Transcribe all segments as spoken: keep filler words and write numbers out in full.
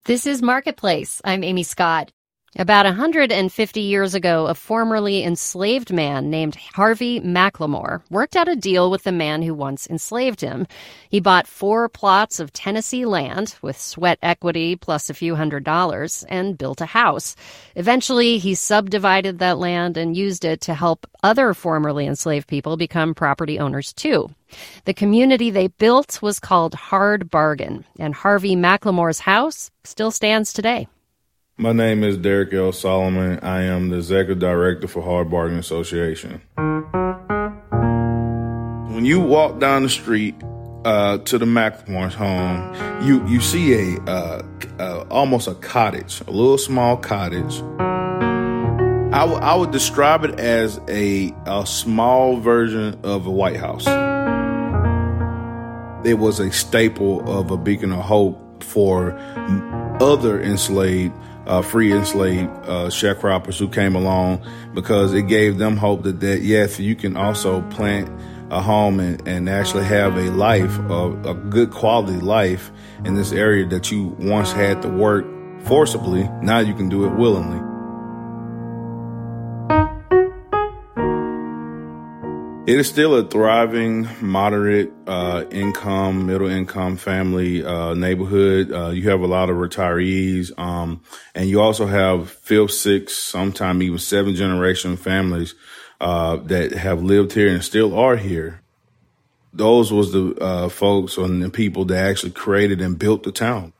This is Marketplace. I'm Amy Scott. About one hundred fifty years ago, a formerly enslaved man named Harvey McLemore worked out a deal with the man who once enslaved him. He bought four plots of Tennessee land with sweat equity plus a few hundred dollars and built a house. Eventually, he subdivided that land and used it to help other formerly enslaved people become property owners, too. The community they built was called Hard Bargain, and Harvey McLemore's house still stands today. My name is Derek L. Solomon. I am the Executive Director for Hard Bargain Association. When you walk down the street uh, to the McLemore's home, you, you see a uh, uh, almost a cottage, a little small cottage. I, w- I would describe it as a, a small version of a White House. It was a staple of a beacon of hope for other enslaved Uh, free enslaved uh, sharecroppers who came along, because it gave them hope that, that yes, you can also plant a home and, and actually have a life, a, a good quality life in this area that you once had to work forcibly. Now you can do it willingly. It is still a thriving, moderate uh, income, middle income family uh, neighborhood. Uh, you have a lot of retirees, um, and you also have fifth, sixth, sometimes even seven generation families uh, that have lived here and still are here. Those was the uh, folks and the people that actually created and built the town.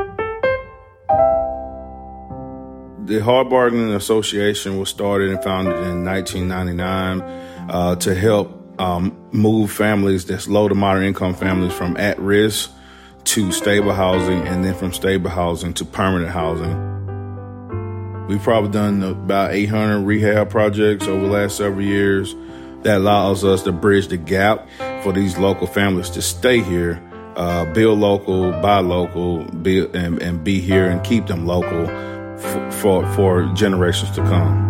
The Hard Bargain Association was started and founded in nineteen ninety-nine uh, to help um, move families that's low to moderate income families from at-risk to stable housing, and then from stable housing to permanent housing. We've probably done about eight hundred rehab projects over the last several years. That allows us to bridge the gap for these local families to stay here, uh, build local, buy local, build, and, and be here and keep them local for, for, for generations to come.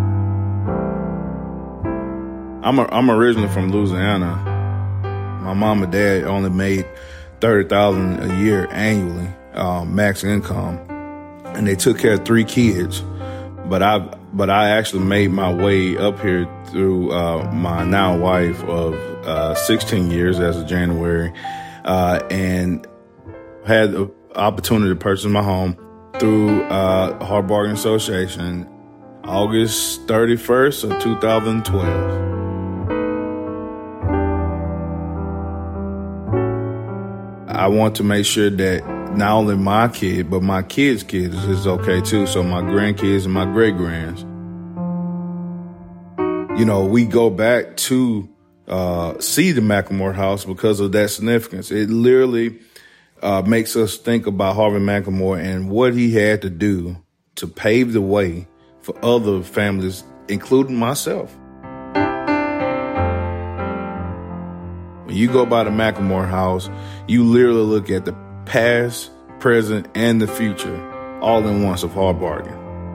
I'm, a, I'm originally from Louisiana. My mom and dad only made thirty thousand dollars a year annually, um, max income, and they took care of three kids. But I, but I actually made my way up here through uh, my now wife of uh, sixteen years as of January, uh, and had the opportunity to purchase my home through uh, Hard Bargain Association, August thirty-first of two thousand twelve. I want to make sure that not only my kid, but my kids' kids is okay too. So my grandkids and my great-grands. You know, we go back to uh, see the McLemore house because of that significance. It literally uh, makes us think about Harvey McLemore and what he had to do to pave the way for other families, including myself. When you go by the McLemore house, you literally look at the past, present, and the future all in once of Hard Bargain.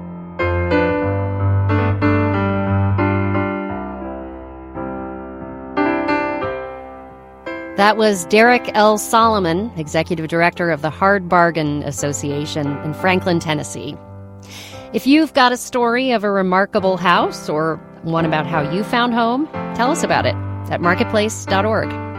That was Derek L. Solomon, Executive Director of the Hard Bargain Association in Franklin, Tennessee. If you've got a story of a remarkable house or one about how you found home, tell us about it at marketplace dot org.